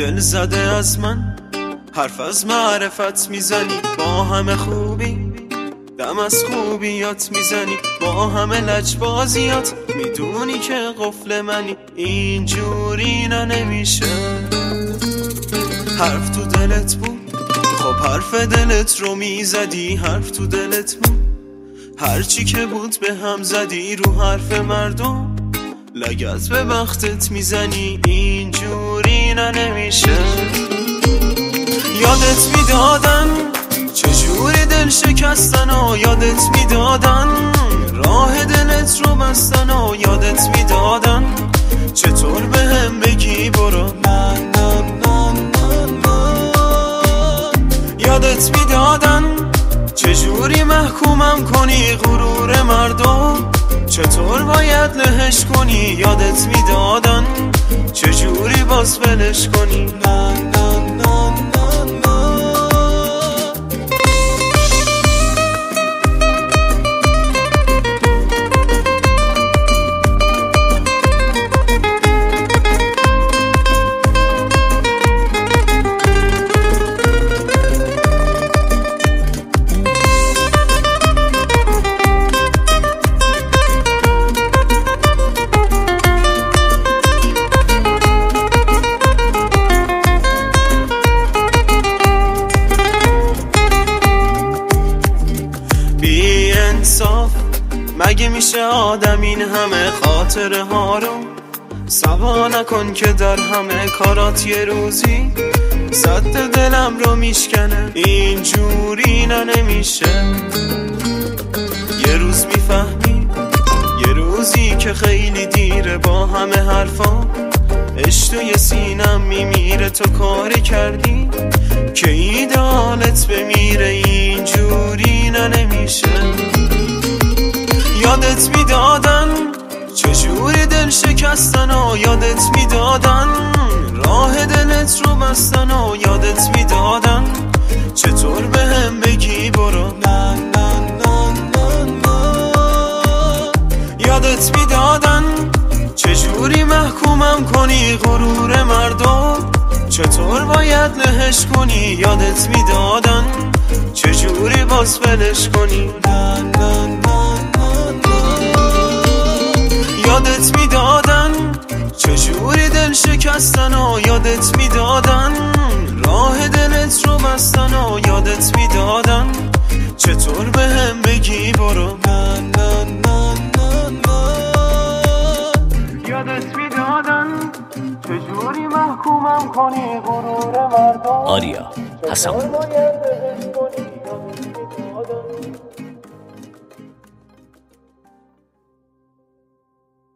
دل زده از من حرف از معرفت میزنی، با همه خوبی دم از خوبیات میزنی، با همه لجبازیات میدونی که قفل منی. اینجوری نمیشه. حرف تو دلت بود، خب حرف دلت رو میزدی. حرف تو دلت بود، هرچی که بود به هم زدی. رو حرف مردم لگت به بختت میزنی. اینجوری نمیشه. یادت میدادن چجوری دل شکستن و یادت میدادن راه دلت رو بستن و یادت میدادن چطور به هم بگی برو. یادت میدادن چجوری محکومم کنی غرور مردم، چطور باید لهش کنی. یادت میدادن چجوری باز ولش کنی. بی انصاف مگه میشه آدم این همه خاطره ها رو سوا نکن که در همه کارات یه روزی صد دلم رو میشکنه. اینجوری نمیشه. یه روز میفهمی یه روزی که خیلی دیره، با همه حرفا عشق توی سینم میمیره. تو کاری کردی که ایدالت بمیره. اینجوری نمیشه. یادت میدادن چجوری دل شکستن و یادت میدادن راه دلت رو بستن و یادت میدادن چطور به هم بگی برو. یادت میدادن چجوری محکومم کنی غرور مردم، چطور باید لهش کنی. یادت میدادن چجوری باز ولش کنی. یادت میدادن چجوری دل شکستن و یادت میدادن راه دلت رو بستن و یادت میدادن چطور به هم بگی برو. یادت میدادن چجوری محکومم کنی غرور مردم. آریا حسن